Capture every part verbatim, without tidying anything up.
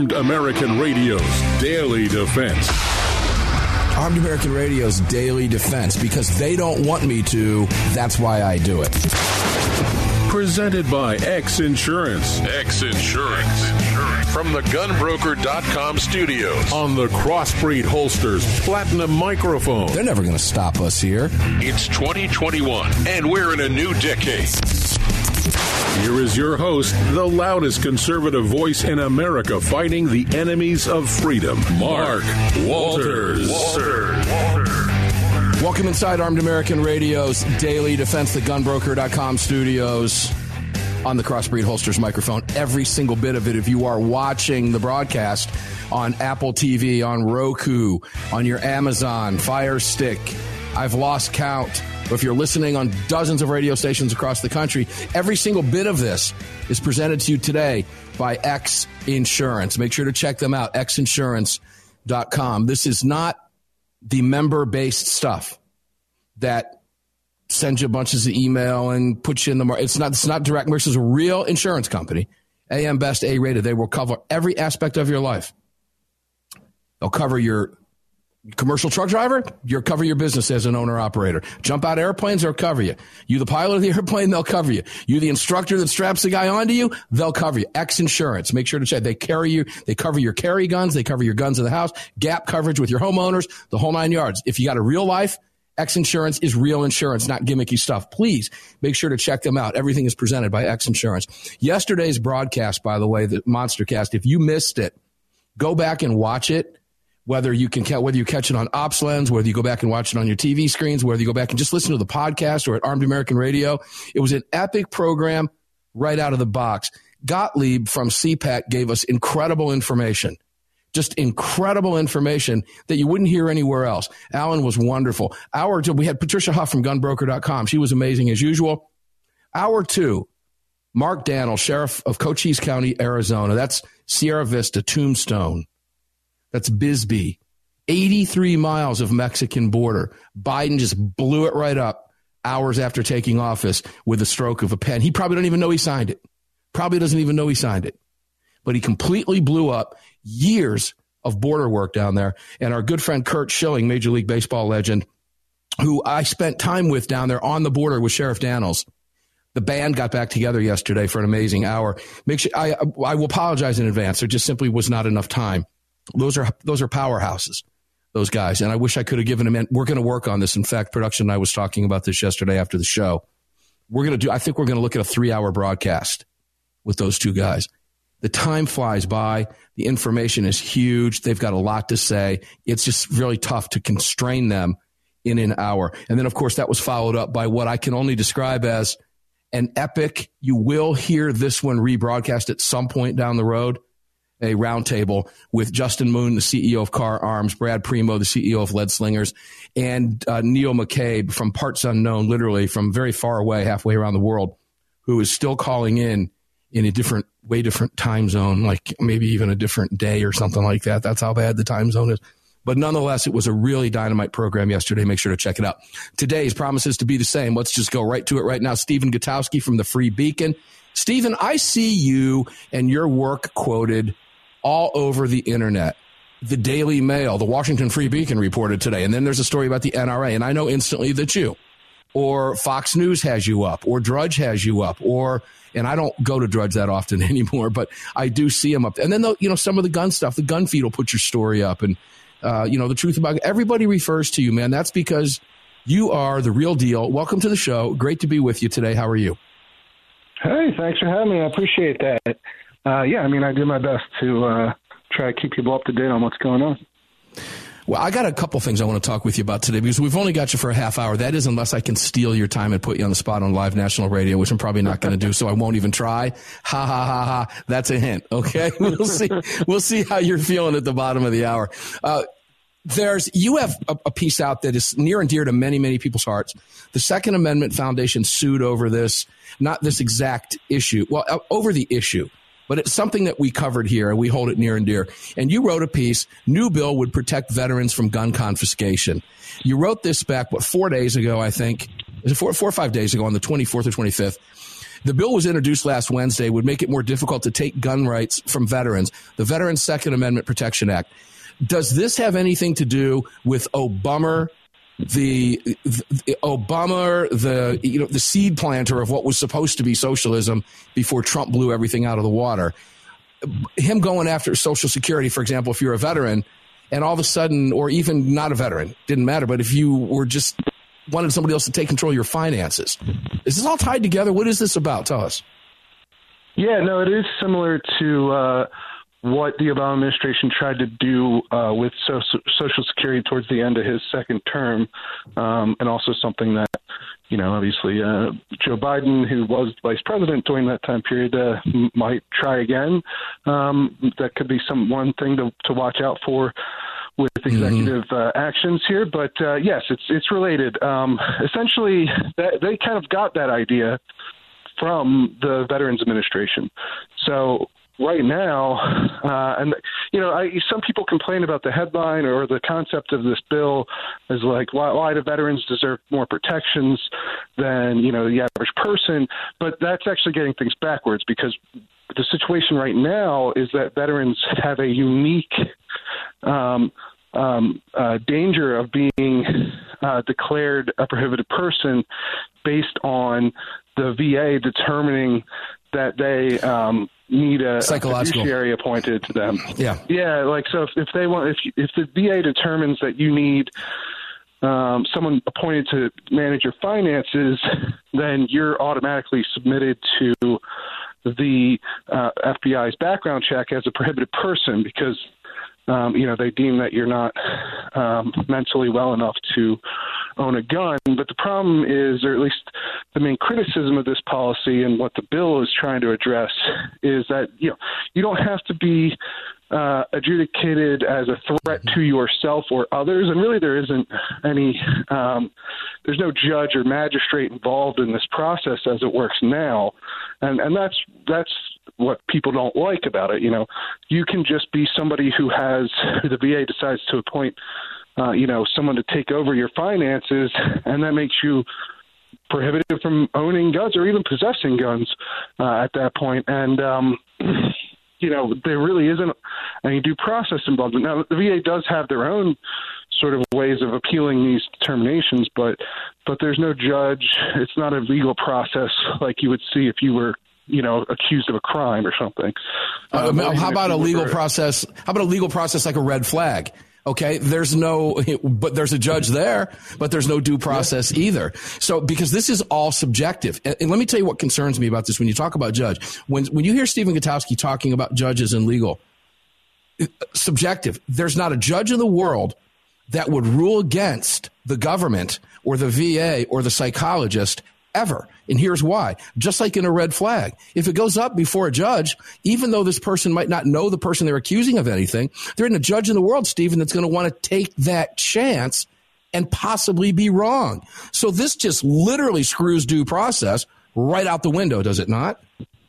Armed American Radio's Daily Defense. Armed American Radio's Daily Defense. Because they don't want me to, that's why I do it. Presented by X Insurance. X Insurance. From the gun broker dot com studios on the Crossbreed Holsters Platinum microphone. They're never going to stop us here. It's twenty twenty-one, and we're in a new decade. Here is your host, the loudest conservative voice in America fighting the enemies of freedom, Mark Walters. Walters. Welcome inside Armed American Radio's Daily Defense, the gun broker dot com studios on the Crossbreed Holsters microphone. Every single bit of it, if you are watching the broadcast on Apple T V, on Roku, on your Amazon Fire Stick, I've lost count. If you're listening on dozens of radio stations across the country, every single bit of this is presented to you today by X Insurance. Make sure to check them out, x insurance dot com. This is not the member-based stuff that sends you bunches of email and puts you in the market. It's not, it's not direct. This is a real insurance company, A M Best, A-rated. They will cover every aspect of your life. They'll cover your commercial truck driver, you'll cover your business as an owner-operator. Jump out airplanes, they'll cover you. You the pilot of the airplane, they'll cover you. You the instructor that straps the guy onto you, they'll cover you. X Insurance. Make sure to check. They carry you. They cover your carry guns. They cover your guns in the house. Gap coverage with your homeowners, the whole nine yards. If you got a real life, X Insurance is real insurance, not gimmicky stuff. Please make sure to check them out. Everything is presented by X Insurance. Yesterday's broadcast, by the way, the Monstercast, if you missed it, go back and watch it. Whether you can whether you catch it on OpsLens, whether you go back and watch it on your T V screens, whether you go back and just listen to the podcast or at Armed American Radio, it was an epic program right out of the box. Gottlieb from C PAC gave us incredible information, just incredible information that you wouldn't hear anywhere else. Alan was wonderful. Hour two, we had Patricia Huff from gun broker dot com. She was amazing as usual. Hour two, Mark Daniel, Sheriff of Cochise County, Arizona. That's Sierra Vista, Tombstone. That's Bisbee. eighty-three miles of Mexican border. Biden just blew it right up hours after taking office with a stroke of a pen. He probably doesn't even know he signed it. Probably doesn't even know he signed it. But he completely blew up years of border work down there. And our good friend Curt Schilling, Major League Baseball legend, who I spent time with down there on the border with Sheriff Daniels. The band got back together yesterday for an amazing hour. Make sure I, I will apologize in advance. There just simply was not enough time. Those are those are powerhouses, those guys. And I wish I could have given them. We're going to work on this. In fact, production and I was talking about this yesterday after the show. We're going to do. I think we're going to look at a three-hour broadcast with those two guys. The time flies by. The information is huge. They've got a lot to say. It's just really tough to constrain them in an hour. And then, of course, that was followed up by what I can only describe as an epic. You will hear this one rebroadcast at some point down the road. A roundtable with Justin Moon, the C E O of Car Arms, Brad Primo, the C E O of Lead Slingers, and uh, Neil McCabe from Parts Unknown, literally from very far away, halfway around the world, who is still calling in in a different, way different time zone, like maybe even a different day or something like that. That's how bad the time zone is. But nonetheless, it was a really dynamite program yesterday. Make sure to check it out. Today's promises to be the same. Let's just go right to it right now. Stephen Gutowski from the Free Beacon. Stephen, I see you and your work quoted all over the internet. The Daily Mail, the Washington Free Beacon reported today. And then there's a story about the N R A. And I know instantly that you, or Fox News has you up, or Drudge has you up, or, and I don't go to Drudge that often anymore, but I do see them up. And then, the, you know, some of the gun stuff, the gun feed will put your story up. And, uh, you know, the truth about it, everybody refers to you, man. That's because you are the real deal. Welcome to the show. Great to be with you today. How are you? Hey, thanks for having me. I appreciate that. Uh, yeah, I mean, I do my best to uh, try to keep people up to date on what's going on. Well, I got a couple things I want to talk with you about today because we've only got you for a half hour. That is unless I can steal your time and put you on the spot on live national radio, which I'm probably not going to do, so I won't even try. Ha, ha, ha, ha. That's a hint, okay? We'll see We'll see how you're feeling at the bottom of the hour. Uh, there's you have a, a piece out that is near and dear to many, many people's hearts. The Second Amendment Foundation sued over this, not this exact issue, well, uh, over the issue. But it's something that we covered here, and we hold it near and dear. And you wrote a piece, new bill would protect veterans from gun confiscation. You wrote this back, what, four days ago, I think. Is it four, four or five days ago on the twenty-fourth or twenty-fifth? The bill was introduced last Wednesday, would make it more difficult to take gun rights from veterans, the Veterans Second Amendment Protection Act. Does this have anything to do with Obama, the, the Obama, the you know the seed planter of what was supposed to be socialism before Trump blew everything out of the water? Him going after Social Security, for example, if you're a veteran, and all of a sudden, or even not a veteran, didn't matter, but if you were just wanted somebody else to take control of your finances. Is this all tied together? What is this about? Tell us. Yeah, no, it is similar to uh, what the Obama administration tried to do uh, with social, Social Security towards the end of his second term, um, and also something that, you know, obviously uh, Joe Biden, who was vice president during that time period, uh, m- might try again. Um, that could be some one thing to, to watch out for with executive mm-hmm. uh, actions here. But uh, yes, it's it's related. Um, essentially, that, they kind of got that idea from the Veterans Administration. So right now, uh, and you know, I, some people complain about the headline or the concept of this bill as like, why, why do veterans deserve more protections than, you know, the average person? But that's actually getting things backwards, because the situation right now is that veterans have a unique um, um, uh, danger of being uh, declared a prohibited person based on the V A determining that they um, need a, a fiduciary appointed to them. Yeah, yeah. Like, so if, if they want, if if the V A determines that you need um, someone appointed to manage your finances, then you're automatically submitted to the uh, F B I's background check as a prohibited person, because um, you know, they deem that you're not um, mentally well enough to own a gun. But the problem is, or at least the main criticism of this policy and what the bill is trying to address, is that, you know, you don't have to be uh, adjudicated as a threat to yourself or others. And really there isn't any, um, there's no judge or magistrate involved in this process as it works now. And, and that's, that's what people don't like about it. You know, you can just be somebody who has, who the V A decides to appoint, uh, you know, someone to take over your finances, and that makes you prohibited from owning guns or even possessing guns uh, at that point. And, um, you know, there really isn't any due process involved. Now, the V A does have their own sort of ways of appealing these determinations, but but there's no judge. It's not a legal process like you would see if you were, you know, accused of a crime or something. Uh, um, how about a legal process? How about a legal process like a red flag? Okay, there's no, but there's a judge there, but there's no due process either. So, because this is all subjective. And, and let me tell you what concerns me about this when you talk about judge. When, when you hear Stephen Gutowski talking about judges and legal, subjective, there's not a judge in the world that would rule against the government or the V A or the psychologist ever. And here's why. Just like in a red flag, if it goes up before a judge, even though this person might not know the person they're accusing of anything, there isn't a judge in the world, Stephen, that's going to want to take that chance and possibly be wrong. So this just literally screws due process right out the window, does it not?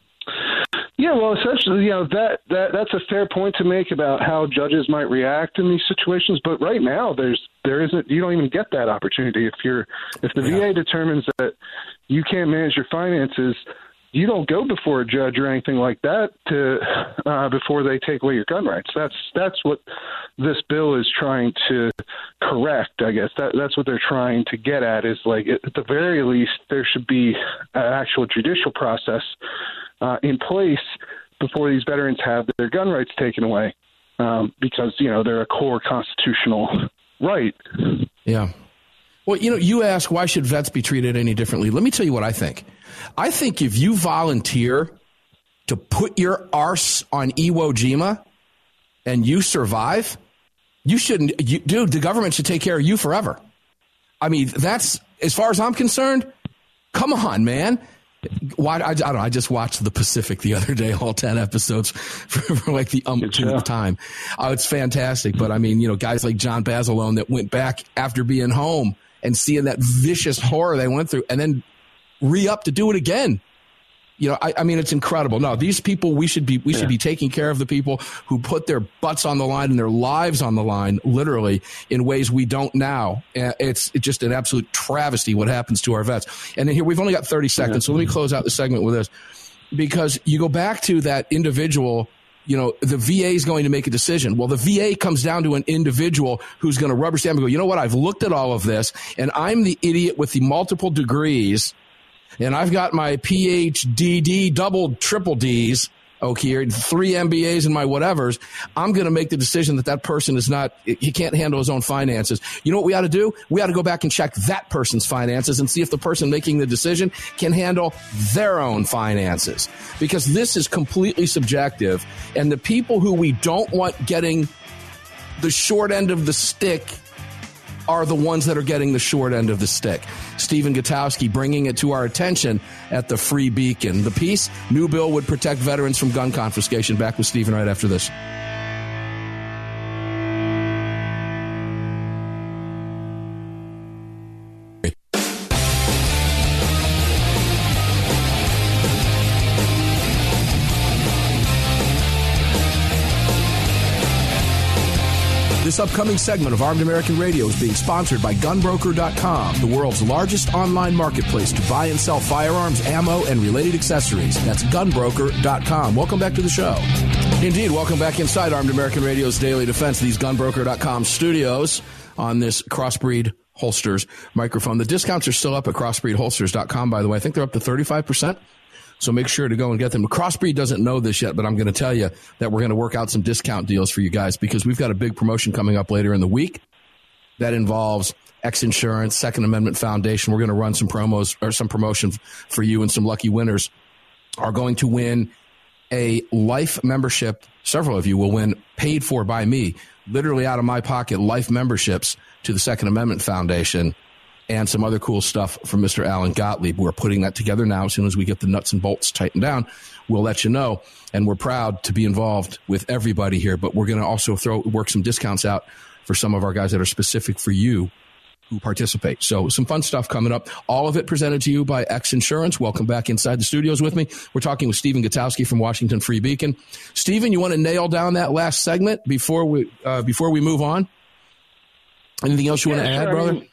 Yeah, well, essentially, you know, that, that that's a fair point to make about how judges might react in these situations. But right now, there's there isn't. You don't even get that opportunity if you're if the yeah. V A determines that you can't manage your finances. You don't go before a judge or anything like that to uh, before they take away your gun rights. That's that's what this bill is trying to correct. I guess that that's what they're trying to get at, is like, at the very least, there should be an actual judicial process Uh, in place before these veterans have their gun rights taken away, um, because, you know, they're a core constitutional right. Yeah. Well, you know, you ask, why should vets be treated any differently? Let me tell you what I think. I think if you volunteer to put your arse on Iwo Jima and you survive, you shouldn't, you, dude, the government should take care of you forever. I mean, that's, as far as I'm concerned, come on, man. Why, I, I don't know. I just watched The Pacific the other day, all ten episodes for, for like the umpteenth time. Oh, it's fantastic. But I mean, you know, guys like John Basilone that went back after being home and seeing that vicious horror they went through and then re-up to do it again. You know, I, I mean, it's incredible. No, these people, we should be we should yeah. be taking care of the people who put their butts on the line and their lives on the line, literally, in ways we don't now. It's, it's just an absolute travesty what happens to our vets. And then here, we've only got thirty seconds, yeah. so let me close out the segment with this. Because you go back to that individual, you know, the V A is going to make a decision. Well, the V A comes down to an individual who's going to rubber stamp and go, you know what, I've looked at all of this, and I'm the idiot with the multiple degrees, and I've got my P H D D, double, triple Ds, okay, three M B As and my whatevers. I'm going to make the decision that that person is not, he can't handle his own finances. You know what we ought to do? We ought to go back and check that person's finances and see if the person making the decision can handle their own finances. Because this is completely subjective, and the people who we don't want getting the short end of the stick are the ones that are getting the short end of the stick. Stephen Gutowski bringing it to our attention at the Free Beacon. The piece, new bill would protect veterans from gun confiscation. Back with Stephen right after this. This upcoming segment of Armed American Radio is being sponsored by gun broker dot com, the world's largest online marketplace to buy and sell firearms, ammo, and related accessories. That's gun broker dot com. Welcome back to the show. Indeed, welcome back inside Armed American Radio's Daily Defense, these gun broker dot com studios on this Crossbreed Holsters microphone. The discounts are still up at crossbreed holsters dot com, by the way. I think they're up to thirty-five percent. So make sure to go and get them. Crossbreed doesn't know this yet, but I'm going to tell you that we're going to work out some discount deals for you guys because we've got a big promotion coming up later in the week that involves X Insurance, Second Amendment Foundation. We're going to run some promos or some promotion for you, and some lucky winners are going to win a life membership. Several of you will win, paid for by me, literally out of my pocket, life memberships to the Second Amendment Foundation. And some other cool stuff from Mister Alan Gottlieb. We're putting that together now. As soon as we get the nuts and bolts tightened down, we'll let you know. And we're proud to be involved with everybody here. But we're going to also throw work some discounts out for some of our guys that are specific for you who participate. So some fun stuff coming up. All of it presented to you by X Insurance. Welcome back inside the studios with me. We're talking with Stephen Gutowski from Washington Free Beacon. Stephen, you want to nail down that last segment before we uh, before we move on? Anything else you yeah, want to add, sure. brother? I mean,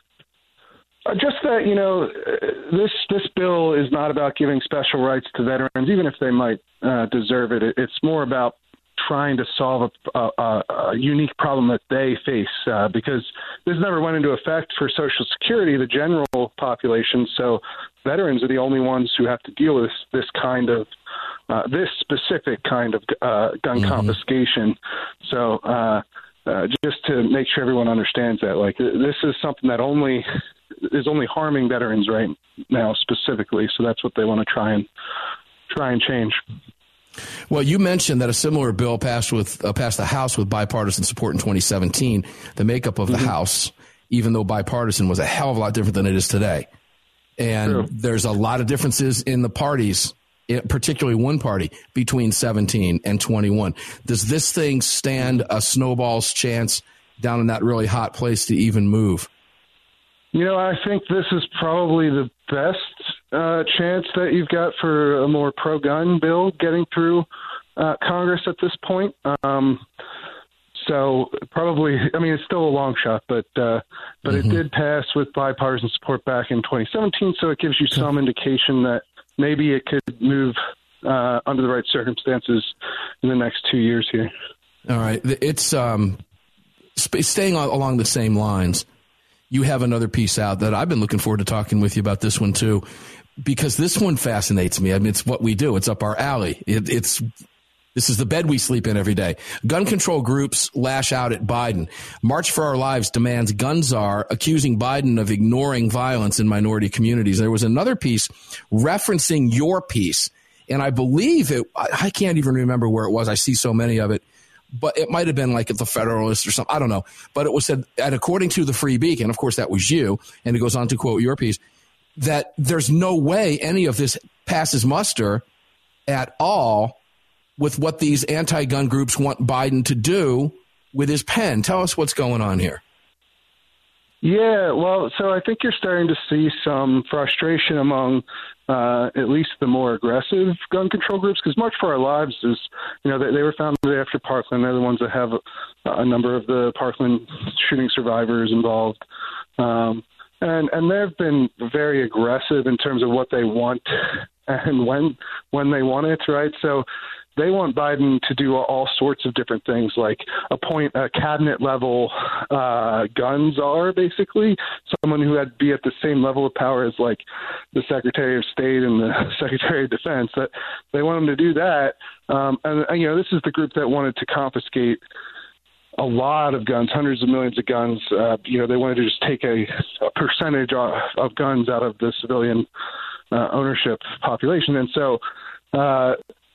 Just that, you know, this this bill is not about giving special rights to veterans, even if they might uh, deserve it. It's more about trying to solve a, a, a unique problem that they face uh, because this never went into effect for Social Security, the general population. So veterans are the only ones who have to deal with this, this kind of uh, this specific kind of uh, gun mm-hmm. confiscation. So uh, uh, just to make sure everyone understands that, like, this is something that only is only harming veterans right now specifically. So that's what they want to try and try and change. Well, you mentioned that a similar bill passed with uh, passed the House with bipartisan support in twenty seventeen. The makeup of the mm-hmm. House, even though bipartisan, was a hell of a lot different than it is today. And True. There's a lot of differences in the parties, particularly one party, between seventeen and twenty-one. Does this thing stand a snowball's chance down in that really hot place to even move? You know, I think this is probably the best uh, chance that you've got for a more pro-gun bill getting through uh, Congress at this point. Um, so probably, I mean, it's still a long shot, but uh, but mm-hmm. it did pass with bipartisan support back in twenty seventeen, so it gives you okay. some indication that maybe it could move uh, under the right circumstances in the next two years here. All right. It's um, staying along the same lines. You have another piece out that I've been looking forward to talking with you about this one, too, because this one fascinates me. I mean, it's what we do. It's up our alley. It, it's this is the bed we sleep in every day. Gun control groups lash out at Biden. March for Our Lives demands gun czar, accusing Biden of ignoring violence in minority communities. There was another piece referencing your piece, and I believe it, I can't even remember where it was. I see so many of it. But it might have been like at the Federalist or something. I don't know. But it was said, and according to the Free Beacon, of course, that was you, and it goes on to quote your piece, that there's no way any of this passes muster at all with what these anti-gun groups want Biden to do with his pen. Tell us what's going on here. Yeah, well, so I think you're starting to see some frustration among uh, at least the more aggressive gun control groups, because March for Our Lives is, you know, they, they were founded after Parkland. They're the ones that have a, a number of the Parkland shooting survivors involved. Um, and and they've been very aggressive in terms of what they want and when when they want it, right? So they want Biden to do all sorts of different things, like appoint a cabinet-level uh, gun czar, basically, someone who would be at the same level of power as, like, the Secretary of State and the Secretary of Defense. That they want him to do that. Um, and, and, you know, this is the group that wanted to confiscate a lot of guns, hundreds of millions of guns. Uh, you know, they wanted to just take a, a percentage of, of guns out of the civilian uh, ownership population. And so uh,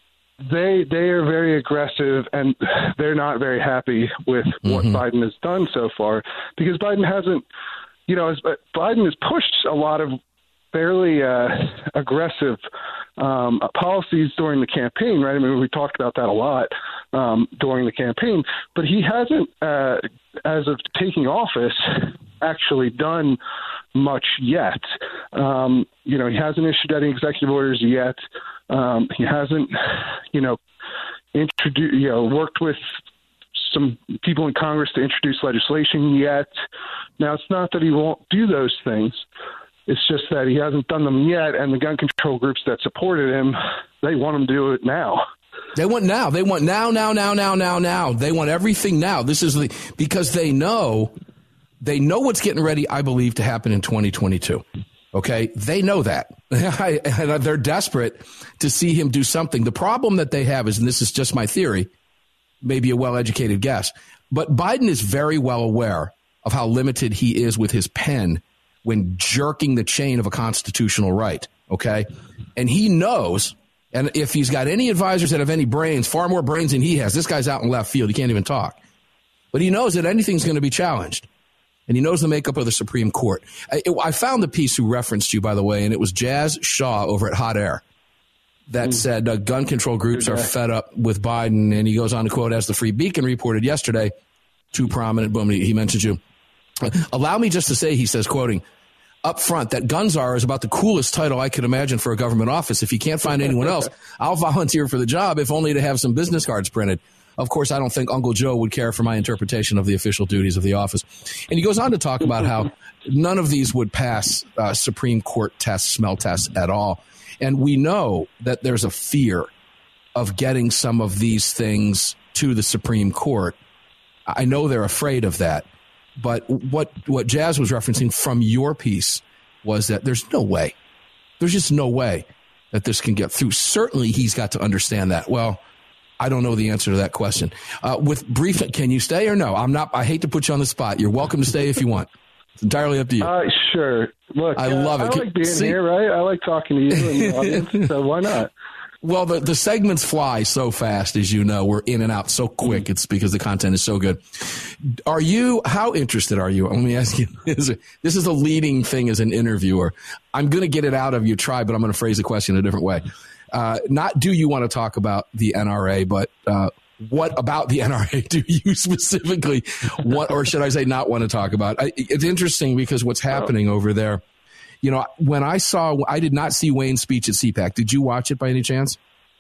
they they are very aggressive, and they're not very happy with what mm-hmm. Biden has done so far, because Biden hasn't, you know, Biden has pushed a lot of fairly uh, aggressive um, policies during the campaign, right? I mean, we talked about that a lot um, during the campaign, but he hasn't, uh, as of taking office, actually done much yet. Um, you know, he hasn't issued any executive orders yet. Um, he hasn't, you know, introduced, you know, worked with some people in Congress to introduce legislation yet. Now, it's not that he won't do those things. It's just that he hasn't done them yet, and the gun control groups that supported him, they want him to do it now. They want now. They want now, now, now, now, now, now. They want everything now. This is the because they know they know what's getting ready, I believe, to happen in twenty twenty-two. Okay, they know that. And they're desperate to see him do something. The problem that they have is, and this is just my theory, maybe a well-educated guess, but Biden is very well aware of how limited he is with his pen when jerking the chain of a constitutional right, okay? And he knows, and if he's got any advisors that have any brains, far more brains than he has, this guy's out in left field, he can't even talk. But he knows that anything's going to be challenged. And he knows the makeup of the Supreme Court. I, it, I found the piece who referenced you, by the way, and it was Jazz Shaw over at Hot Air that mm. said uh, gun control groups are fed up with Biden. And he goes on to quote, as the Free Beacon reported yesterday, too prominent, boom, he, he mentions you. Allow me just to say, he says, quoting, up front, that gun czar is about the coolest title I could imagine for a government office. If you can't find anyone else, I'll volunteer for the job, if only to have some business cards printed. Of course, I don't think Uncle Joe would care for my interpretation of the official duties of the office. And he goes on to talk about how none of these would pass uh, Supreme Court tests, smell tests at all. And we know that there's a fear of getting some of these things to the Supreme Court. I know they're afraid of that. But what what Jazz was referencing from your piece was that there's no way. There's just no way that this can get through. Certainly, he's got to understand that. Well, I don't know the answer to that question. Uh, with brief, can you stay or no? I'm not. I hate to put you on the spot. You're welcome to stay if you want. It's entirely up to you. Uh, sure. Look, I uh, love it. I like being See? here, right? I like talking to you and the audience, so why not? Well, the, the segments fly so fast, as you know. We're in and out so quick. It's because the content is so good. Are you, how interested are you? Let me ask you, this is a leading thing as an interviewer. I'm going to get it out of you, try, but I'm going to phrase the question a different way. Uh, not do you want to talk about the N R A, but uh, what about the N R A do you specifically want, or should I say not want to talk about? I, it's interesting because what's happening oh. over there. You know, when I saw, I did not see Wayne's speech at C PAC. Did you watch it by any chance?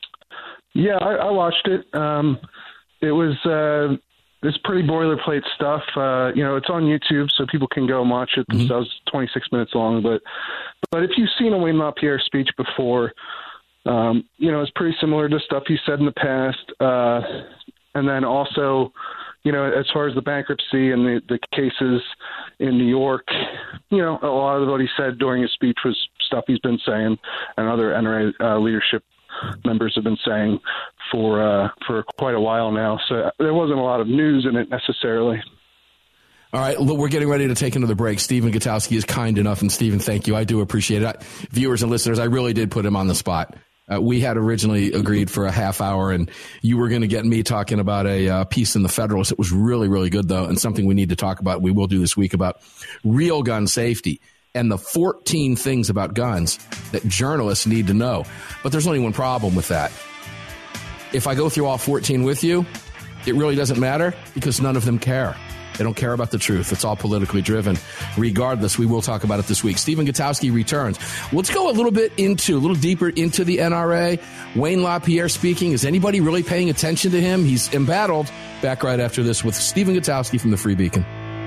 Yeah, I, I watched it. Um, it was uh, this pretty boilerplate stuff. Uh, you know, it's on YouTube, so people can go and watch it themselves. Mm-hmm. twenty-six minutes long. But but if you've seen a Wayne LaPierre speech before, um, you know, it's pretty similar to stuff he said in the past. Uh, and then also, you know, as far as the bankruptcy and the, the cases in New York, you know, a lot of what he said during his speech was stuff he's been saying and other N R A uh, leadership members have been saying for uh, for quite a while now. So there wasn't a lot of news in it necessarily. All right, look, we're getting ready to take another break. Stephen Gutowski is kind enough, and Stephen, thank you. I do appreciate it. Viewers and listeners, I really did put him on the spot. Uh, we had originally agreed for a half hour, and you were going to get me talking about a uh, piece in the Federalist. It was really, really good, though, and something we need to talk about. We will do this week about real gun safety and the fourteen things about guns that journalists need to know. But there's only one problem with that. If I go through all fourteen with you, it really doesn't matter because none of them care. They don't care about the truth. It's all politically driven. Regardless, we will talk about it this week. Stephen Gutowski returns. Let's go a little bit into, a little deeper into the N R A. Wayne LaPierre speaking. Is anybody really paying attention to him? He's embattled. Back right after this with Stephen Gutowski from the Free Beacon.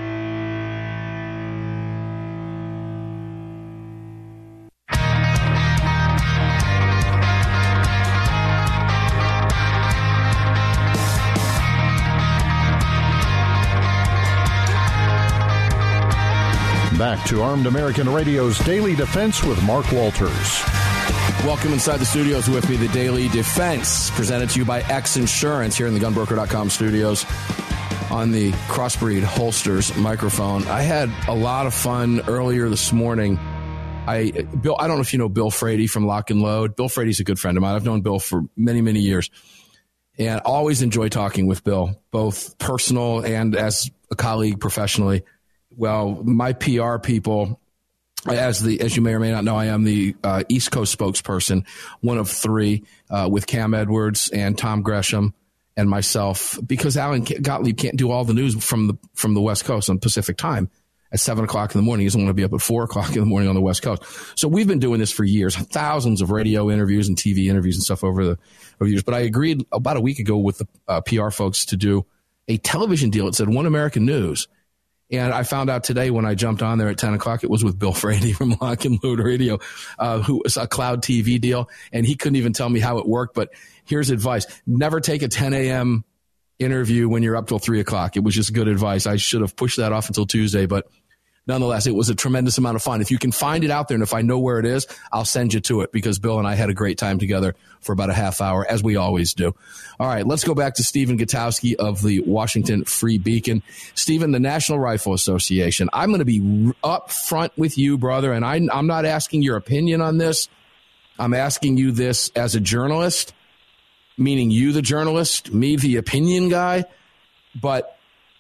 Back to Armed American Radio's Daily Defense with Mark Walters. Welcome inside the studios with me, the Daily Defense, presented to you by X Insurance here in the gun broker dot com studios on the Crossbreed Holsters microphone. I had a lot of fun earlier this morning. I Bill, I don't know if you know Bill Frady from Lock and Load. Bill Frady's a good friend of mine. I've known Bill for many, many years. And always enjoy talking with Bill, both personal and as a colleague professionally. Well, my P R people, as the as you may or may not know, I am the uh, East Coast spokesperson, one of three, uh, with Cam Edwards and Tom Gresham and myself, because Alan Gottlieb can't do all the news from the from the West Coast on Pacific time at seven o'clock in the morning. He doesn't want to be up at four o'clock in the morning on the West Coast. So we've been doing this for years, thousands of radio interviews and T V interviews and stuff over the over the years. But I agreed about a week ago with the uh, P R folks to do a television deal. It said One American News. And I found out today when I jumped on there at ten o'clock, it was with Bill Frady from Lock and Load Radio, uh, who was a cloud T V deal. And he couldn't even tell me how it worked. But here's advice. Never take a ten a.m. interview when you're up till three o'clock. It was just good advice. I should have pushed that off until Tuesday. But nonetheless, it was a tremendous amount of fun. If you can find it out there, and if I know where it is, I'll send you to it, because Bill and I had a great time together for about a half hour, as we always do. All right, let's go back to Stephen Gutowski of the Washington Free Beacon. Stephen, the National Rifle Association. I'm going to be up front with you, brother, and I, I'm not asking your opinion on this. I'm asking you this as a journalist, meaning you, the journalist, me, the opinion guy. But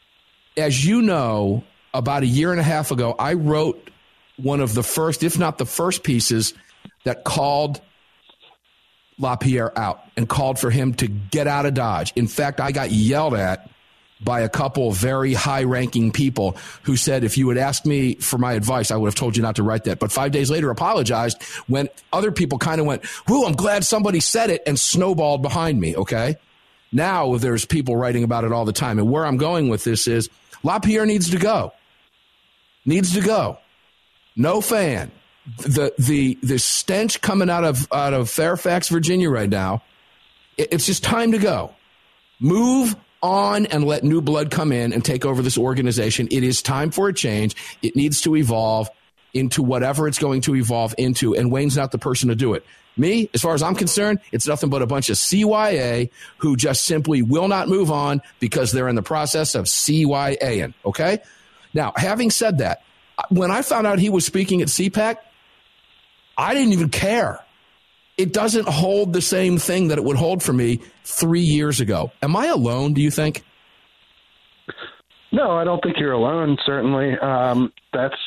as you know, about a year and a half ago, I wrote one of the first, if not the first pieces that called LaPierre out and called for him to get out of Dodge. In fact, I got yelled at by a couple of very high-ranking people who said, if you had asked me for my advice, I would have told you not to write that. But five days later, apologized when other people kind of went, whoo, I'm glad somebody said it, and snowballed behind me, okay? Now there's people writing about it all the time. And where I'm going with this is LaPierre needs to go. Needs to go. No fan. The the the stench coming out of out of Fairfax, Virginia right now, it, it's just time to go. Move on and let new blood come in and take over this organization. It is time for a change. It needs to evolve into whatever it's going to evolve into, and Wayne's not the person to do it. Me, as far as I'm concerned, it's nothing but a bunch of C Y A who just simply will not move on because they're in the process of C Y A-ing, okay? Now, having said that, when I found out he was speaking at C PAC, I didn't even care. It doesn't hold the same thing that it would hold for me three years ago. Am I alone, do you think? No, I don't think you're alone, certainly. Um, that's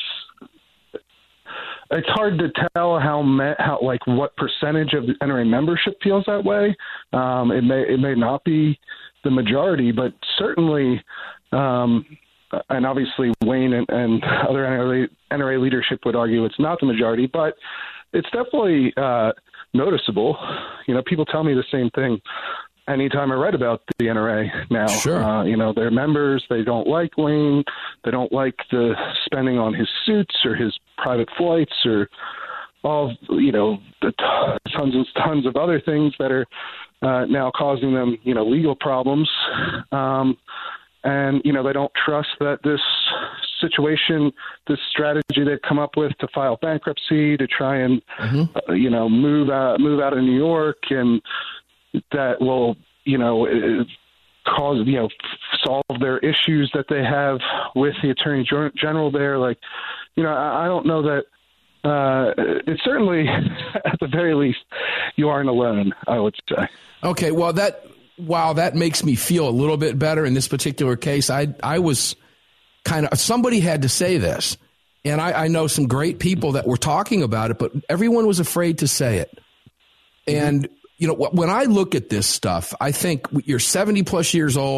it's hard to tell how, how like what percentage of the N R A membership feels that way. Um, it may it may not be the majority, but certainly um, – and obviously Wayne and, and other N R A, N R A leadership would argue it's not the majority, but it's definitely uh, noticeable. You know, people tell me the same thing anytime I read about the N R A now. Sure. Uh, you know, their members, they don't like Wayne. They don't like the spending on his suits or his private flights or all, you know, the t- tons and tons of other things that are uh, now causing them, you know, legal problems. Um And, you know, they don't trust that this situation, this strategy they've come up with to file bankruptcy, to try and, mm-hmm. uh, you know, move out, move out of New York, and that will, you know, cause, you know, solve their issues that they have with the Attorney General there. Like, you know, I, I don't know that uh, it's certainly, at the very least, you aren't alone, I would say. Okay, well, that... Wow, that makes me feel a little bit better in this particular case. I I was kind of, somebody had to say this, and I, I know some great people that were talking about it, but everyone was afraid to say it. And, you know, when I look at this stuff, I think you're seventy plus years old,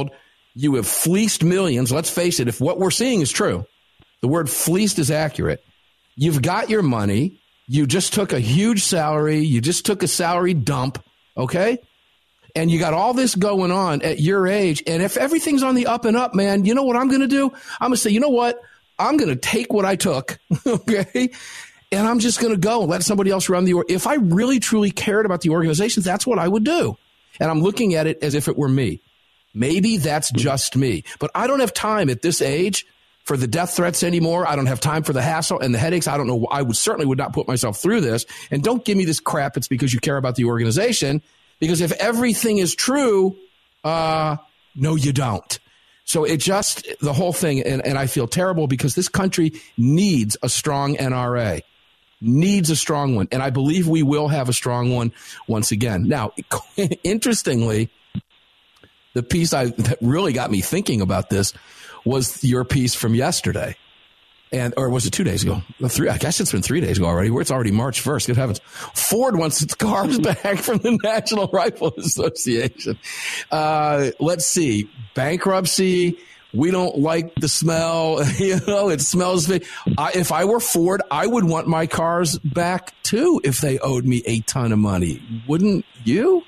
You have fleeced millions. Let's face it, if what we're seeing is true, the word fleeced is accurate. You've got your money. You just took a huge salary. You just took a salary dump, okay? And you got all this going on at your age. And if everything's on the up and up, man, you know what I'm going to do? I'm going to say, you know what? I'm going to take what I took, okay? And I'm just going to go and let somebody else run the – if I really, truly cared about the organization, that's what I would do. And I'm looking at it as if it were me. Maybe that's just me. But I don't have time at this age for the death threats anymore. I don't have time for the hassle and the headaches. I don't know. I would certainly would not put myself through this. And don't give me this crap. It's because you care about the organization. Because if everything is true, uh, no, you don't. So it just, the whole thing, and, and I feel terrible because this country needs a strong N R A, needs a strong one. And I believe we will have a strong one once again. Now, interestingly, the piece I, that really got me thinking about this was your piece from yesterday. And, or was it two days ago? Three, I guess it's been three days ago already. Where it's already March first. Good heavens. Ford wants its cars back from the National Rifle Association. Uh, let's see. Bankruptcy. We don't like the smell. You know, it smells. I, if I were Ford, I would want my cars back too if they owed me a ton of money. Wouldn't you?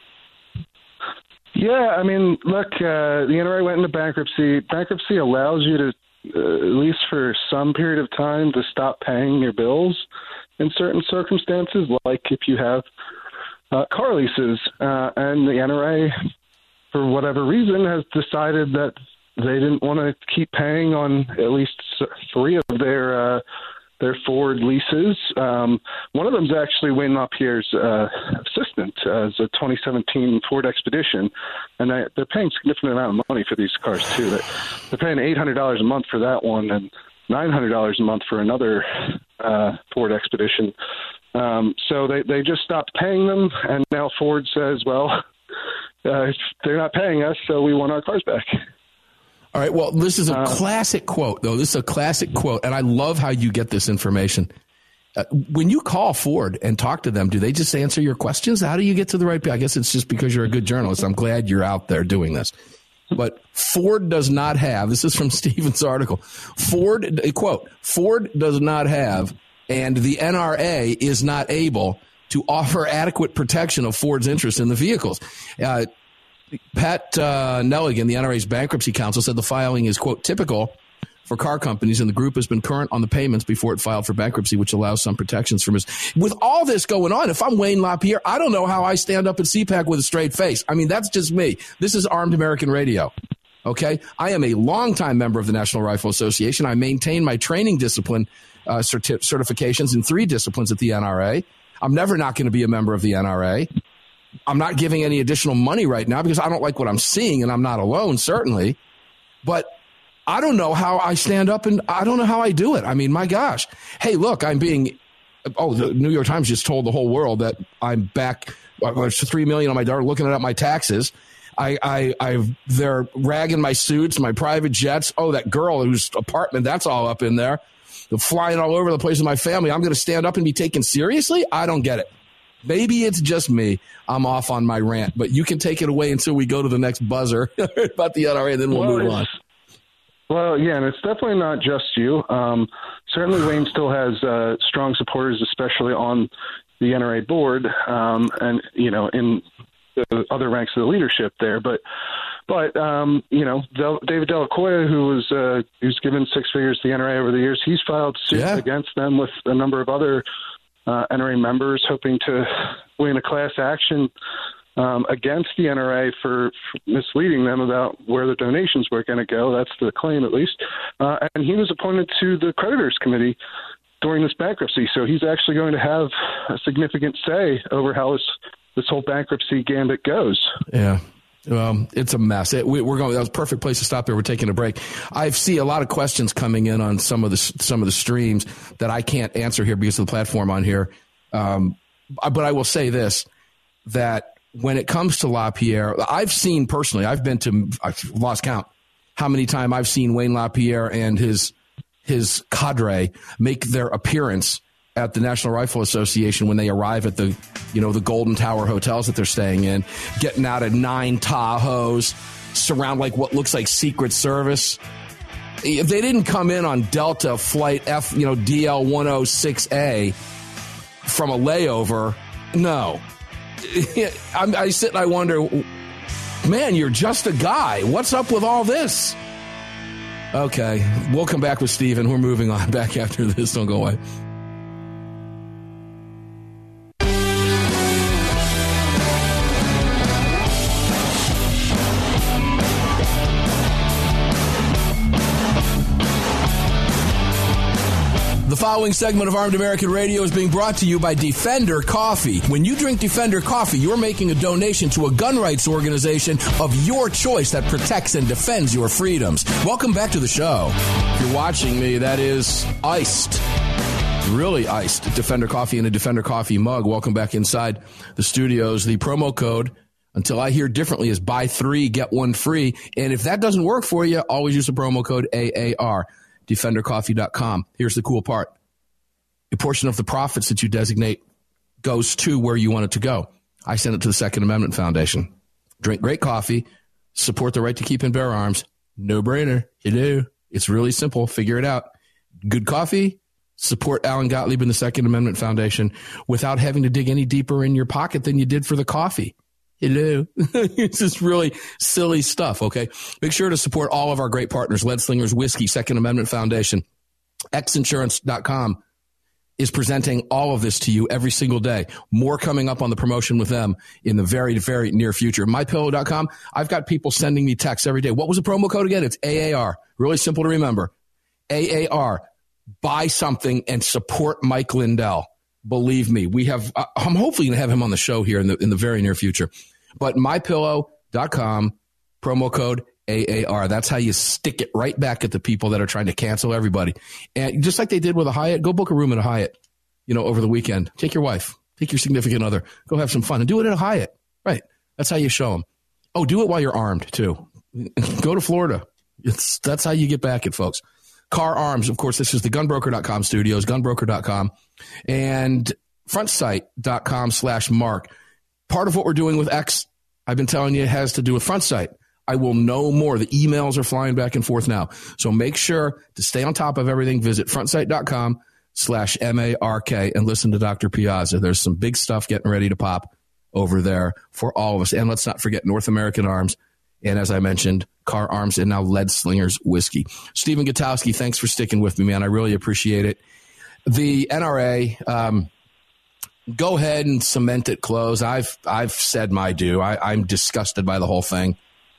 Yeah, I mean, look, uh, the N R A went into bankruptcy. Bankruptcy allows you to, Uh, at least for some period of time, to stop paying your bills in certain circumstances, like if you have uh, car leases. Uh, and the N R A, for whatever reason, has decided that they didn't want to keep paying on at least three of their uh, their Ford leases. Um, one of them is actually Wayne LaPierre's uh, assistant as a twenty seventeen Ford Expedition, and they, they're paying a significant amount of money for these cars too. They're, they're paying eight hundred dollars a month for that one and nine hundred dollars a month for another uh, Ford Expedition. Um, so they, they just stopped paying them, and now Ford says, well, uh, they're not paying us, so we want our cars back. All right. Well, this is a uh, classic quote, though. This is a classic quote, and I love how you get this information. Uh, when you call Ford and talk to them, do they just answer your questions? How do you get to the right people? I guess it's just because you're a good journalist. I'm glad you're out there doing this. But Ford does not have, this is from Stephen's article, Ford, quote, Ford does not have, and the N R A is not able to offer adequate protection of Ford's interest in the vehicles. Uh, Pat uh, Nelligan, the N R A's bankruptcy counsel, said the filing is, quote, typical for car companies, and the group has been current on the payments before it filed for bankruptcy, which allows some protections from his. With all this going on, if I'm Wayne LaPierre, I don't know how I stand up at C PAC with a straight face. I mean, that's just me. This is Armed American Radio. Okay? I am a longtime member of the National Rifle Association. I maintain my training discipline uh, certi- certifications in three disciplines at the N R A. I'm never not going to be a member of the N R A. I'm not giving any additional money right now because I don't like what I'm seeing, and I'm not alone, certainly. But I don't know how I stand up, and I don't know how I do it. I mean, my gosh. Hey, look, I'm being – oh, the New York Times just told the whole world that I'm back uh, – three million dollars on my door looking at my taxes. I, I, I've they're ragging my suits, my private jets. Oh, that girl whose apartment, that's all up in there. They're flying all over the place with my family. I'm going to stand up and be taken seriously? I don't get it. Maybe it's just me. I'm off on my rant, but you can take it away until we go to the next buzzer about the N R A, and then we'll well, move on. Well, yeah, and it's definitely not just you. Um, certainly, Wayne still has uh, strong supporters, especially on the N R A board, um, and you know, in the other ranks of the leadership there. But, but um, you know, Del- David Delacoya, who was uh, who's given six figures to the N R A over the years, he's filed suit yeah. against them with a number of other uh, N R A members, hoping to win a class action um, against the N R A for, for misleading them about where the donations were going to go. That's the claim, at least. Uh, and he was appointed to the creditors committee during this bankruptcy, so he's actually going to have a significant say over how this this whole bankruptcy gambit goes. Yeah. Well, it's a mess. It, we, we're going. That was a perfect place to stop there. We're taking a break. I see a lot of questions coming in on some of the some of the streams that I can't answer here because of the platform on here. Um, but I will say this: that when it comes to LaPierre, I've seen personally. I've been to. I've lost count how many times I've seen Wayne LaPierre and his his cadre make their appearance at the National Rifle Association when they arrive at the, you know, the Golden Tower hotels that they're staying in, getting out of nine Tahoes, surround like what looks like Secret Service. If they didn't come in on Delta flight F, you know, D L one oh six A from a layover, no. I, I sit and I wonder, man, you're just a guy. What's up with all this? Okay, we'll come back with Steven. We're moving on back after this. Don't go away. The following segment of Armed American Radio is being brought to you by Defender Coffee. When you drink Defender Coffee, you're making a donation to a gun rights organization of your choice that protects and defends your freedoms. Welcome back to the show. If you're watching me, that is iced. Really iced Defender Coffee in a Defender Coffee mug. Welcome back inside the studios. The promo code, until I hear differently, is buy three, get one free. And if that doesn't work for you, always use the promo code A A R. defender coffee dot com. Here's the cool part. A portion of the profits that you designate goes to where you want it to go. I send it to the Second Amendment Foundation. Drink great coffee. Support the right to keep and bear arms. No brainer. Hello. It's really simple. Figure it out. Good coffee. Support Alan Gottlieb and the Second Amendment Foundation without having to dig any deeper in your pocket than you did for the coffee. Hello. It's just really silly stuff, okay? Make sure to support all of our great partners, Lead Slingers Whiskey, Second Amendment Foundation. X insurance dot com is presenting all of this to you every single day. More coming up on the promotion with them in the very, very near future. my pillow dot com, I've got people sending me texts every day. What was the promo code again? It's A A R. Really simple to remember. A A R. Buy something and support Mike Lindell. Believe me, we have, I'm hopefully going to have him on the show here in the in the very near future. But my pillow dot com, promo code A A R. That's how you stick it right back at the people that are trying to cancel everybody. And just like they did with a Hyatt, go book a room at a Hyatt, you know, over the weekend. Take your wife, take your significant other, go have some fun and do it at a Hyatt. Right. That's how you show them. Oh, do it while you're armed too. Go to Florida. It's, that's how you get back at folks. Car Arms, of course, this is the gun broker dot com studios, gun broker dot com, and front sight dot com slash Mark. Part of what we're doing with X, I've been telling you, has to do with Front Sight. I will know more. The emails are flying back and forth now. So make sure to stay on top of everything. Visit front sight dot com slash M A R K and listen to Doctor Piazza. There's some big stuff getting ready to pop over there for all of us. And let's not forget North American Arms. And as I mentioned, Car Arms and now Lead Slingers Whiskey. Stephen Gutowski, thanks for sticking with me, man. I really appreciate it. The N R A, um, go ahead and cement it close. I've I've said my due. I, I'm disgusted by the whole thing.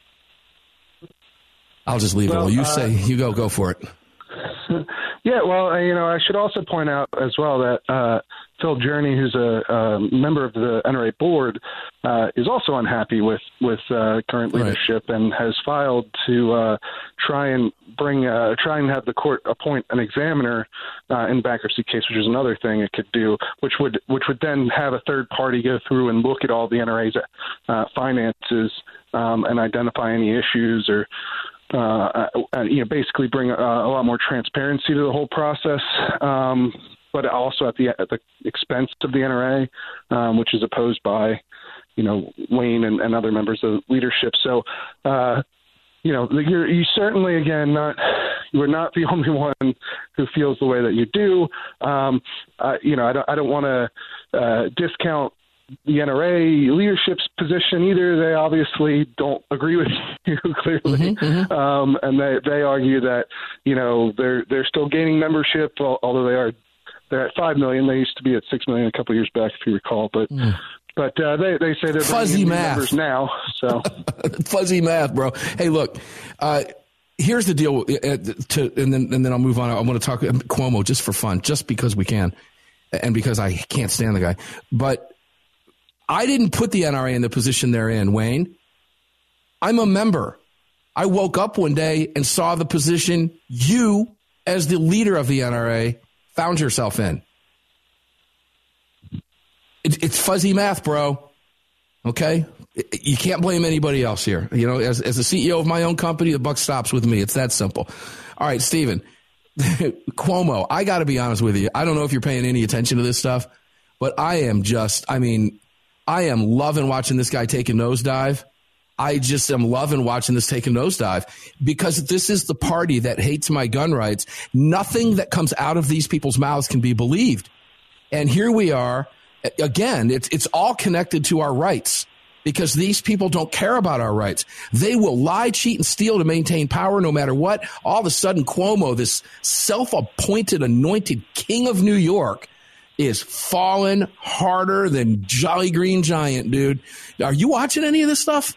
I'll just leave well, it. Well, you uh, say you go go for it. Yeah, well, you know, I should also point out as well that uh, Phil Journey, who's a, a member of the N R A board, uh, is also unhappy with with uh, current leadership right. and has filed to uh, try and bring uh, try and have the court appoint an examiner uh, in the bankruptcy case, which is another thing it could do, which would which would then have a third party go through and look at all the N R A's uh, finances um, and identify any issues or. Uh, uh, you know, basically bring uh, a lot more transparency to the whole process, um, but also at the at the expense of the N R A, um, which is opposed by, you know, Wayne and, and other members of leadership. So, uh, you know, you're you certainly again not you are not the only one who feels the way that you do. Um, uh, you know, I don't I don't want to uh, discount the N R A leadership's position either. They obviously don't agree with you clearly, mm-hmm, mm-hmm. Um, and they they argue that you know they're they're still gaining membership, although they are they're at five million. They used to be at six million a couple of years back, if you recall. But mm. but uh, they they say they're fuzzy math members now. So fuzzy math, bro. Hey, look. Uh, here's the deal. Uh, to and then and then I'll move on. I want to talk Cuomo just for fun, just because we can, and because I can't stand the guy, but. I didn't put the N R A in the position they're in, Wayne. I'm a member. I woke up one day and saw the position you, as the leader of the N R A, found yourself in. It, it's fuzzy math, bro. Okay? You can't blame anybody else here. You know, as, as the C E O of my own company, the buck stops with me. It's that simple. All right, Stephen, Cuomo, I got to be honest with you. I don't know if you're paying any attention to this stuff, but I am just, I mean, I am loving watching this guy take a nosedive. I just am loving watching this take a nosedive because this is the party that hates my gun rights. Nothing that comes out of these people's mouths can be believed. And here we are. Again, it's, it's all connected to our rights because these people don't care about our rights. They will lie, cheat, and steal to maintain power no matter what. All of a sudden, Cuomo, this self-appointed, anointed king of New York, is falling harder than Jolly Green Giant, dude. Are you watching any of this stuff?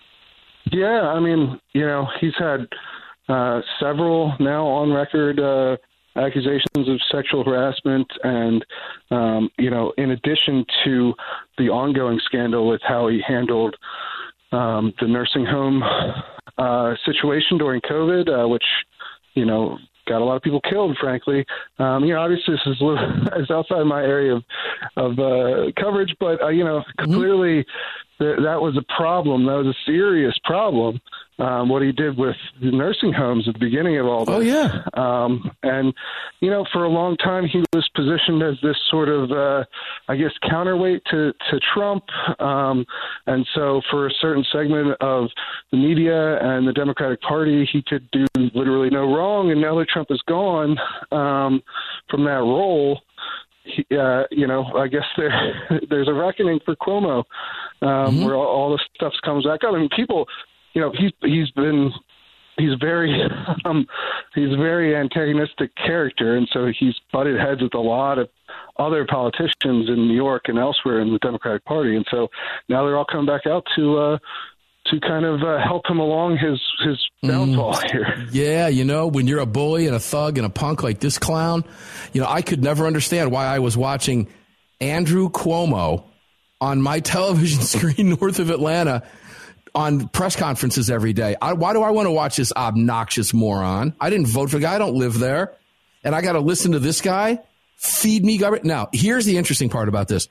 Yeah, I mean, you know, he's had uh, several now on record uh, accusations of sexual harassment. And, um, you know, in addition to the ongoing scandal with how he handled um, the nursing home uh, situation during COVID, uh, which, you know, got a lot of people killed, frankly. Um, you know, obviously this is a little, it's outside my area of, of uh, coverage, but, uh, you know, mm-hmm. clearly th- that was a problem. That was a serious problem, um, what he did with the nursing homes at the beginning of all this. Oh, yeah. Um, and, you know, for a long time he was positioned as this sort of, uh, I guess, counterweight to, to Trump. Um, and so for a certain segment of the media and the Democratic Party, he could do literally no wrong. And now that Trump is gone um, from that role, he, uh, you know, I guess there there's a reckoning for Cuomo um, mm-hmm. where all, all this stuff comes back up. I mean, people, you know, he's he's been he's very um, he's a very antagonistic character, and so he's butted heads with a lot of other politicians in New York and elsewhere in the Democratic Party, and so now they're all coming back out to uh, to kind of uh, help him along his his downfall mm. here. Yeah, you know, when you're a bully and a thug and a punk like this clown, you know, I could never understand why I was watching Andrew Cuomo on my television screen north of Atlanta on press conferences every day. I, why do I want to watch this obnoxious moron? I didn't vote for the guy. I don't live there. And I got to listen to this guy feed me garbage. Now, here's the interesting part about this.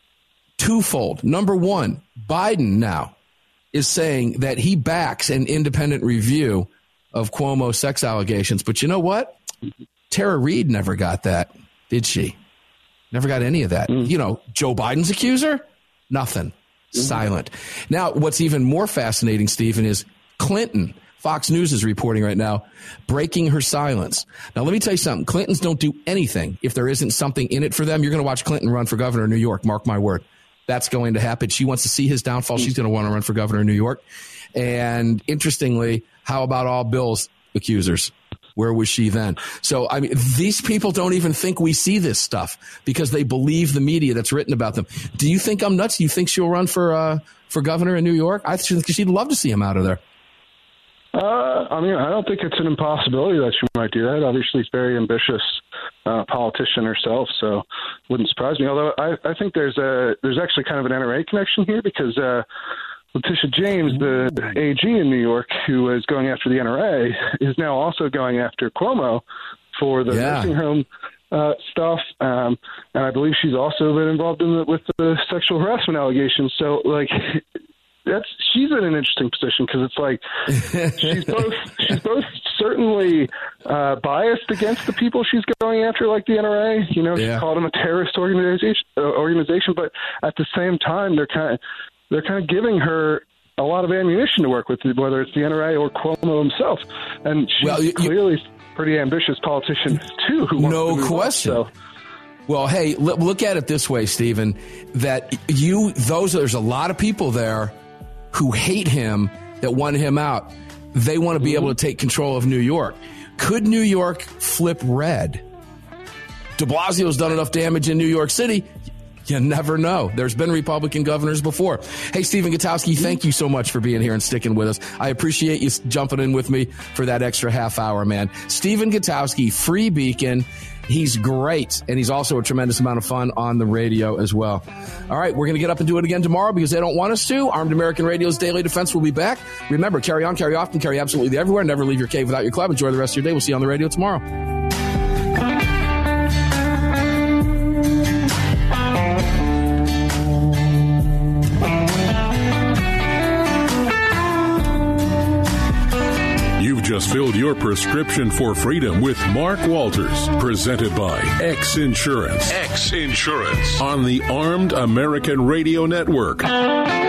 Twofold. Number one, Biden now is saying that he backs an independent review of Cuomo's sex allegations. But you know what? Tara Reid never got that, did she? Never got any of that. Mm. You know, Joe Biden's accuser? Nothing. Mm. Silent. Now, what's even more fascinating, Stephen, is Clinton. Fox News is reporting right now, breaking her silence. Now, let me tell you something. Clintons don't do anything if there isn't something in it for them. You're going to watch Clinton run for governor of New York. Mark my word. That's going to happen. She wants to see his downfall. She's going to want to run for governor of New York. And interestingly, how about all Bill's accusers? Where was she then? So, I mean, these people don't even think we see this stuff because they believe the media that's written about them. Do you think I'm nuts? Do you think she'll run for uh, for governor in New York? I think she'd love to see him out of there. Uh, I mean, I don't think it's an impossibility that she might do that. Obviously, she's a very ambitious uh, politician herself, so wouldn't surprise me. Although I, I think there's a there's actually kind of an N R A connection here because uh, Letitia James, the A G in New York, who is going after the N R A, is now also going after Cuomo for the yeah. nursing home uh, stuff, um, and I believe she's also been involved in the, with the sexual harassment allegations. So, like. That's she's in an interesting position because it's like she's both she's both certainly uh, biased against the people she's going after, like the N R A. You know, yeah. she called them a terrorist organization, uh, organization, but at the same time, they're kind of they're kind of giving her a lot of ammunition to work with, whether it's the N R A or Cuomo himself. And she's well, you, clearly a pretty ambitious politician too. Who wants no to move question. On, so. Well, hey, look at it this way, Stephen. That you those there's a lot of people there who hate him, that want him out. They want to be able to take control of New York. Could New York flip red? De Blasio's done enough damage in New York City. You never know. There's been Republican governors before. Hey, Stephen Gutowski, thank you so much for being here and sticking with us. I appreciate you jumping in with me for that extra half hour, man. Stephen Gutowski, Free Beacon. He's great, and he's also a tremendous amount of fun on the radio as well. All right, we're going to get up and do it again tomorrow because they don't want us to. Armed American Radio's Daily Defense will be back. Remember, carry on, carry often, carry absolutely everywhere. Never leave your cave without your club. Enjoy the rest of your day. We'll see you on the radio tomorrow. You've just filled your your prescription for freedom with Mark Walters, presented by X Insurance. X Insurance on the Armed American Radio Network.